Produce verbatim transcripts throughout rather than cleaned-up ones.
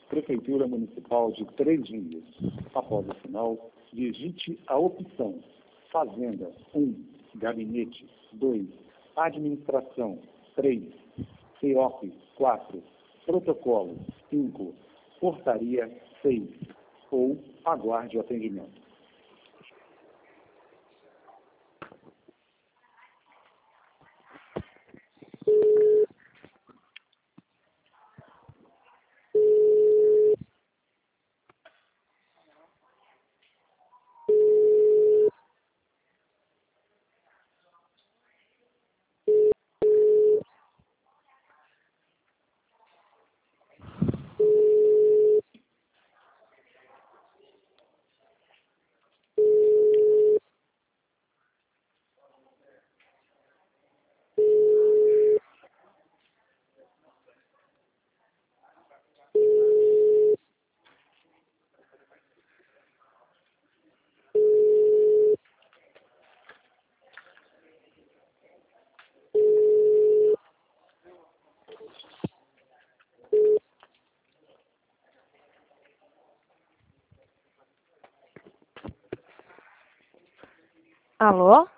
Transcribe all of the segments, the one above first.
Prefeitura Municipal de Três Rios. Após o sinal, digite a opção Fazenda um, Gabinete dois, Administração três, C O P quatro, Protocolo cinco, Portaria seis ou aguarde o atendimento. Alô?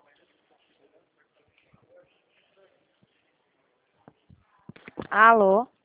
Alô?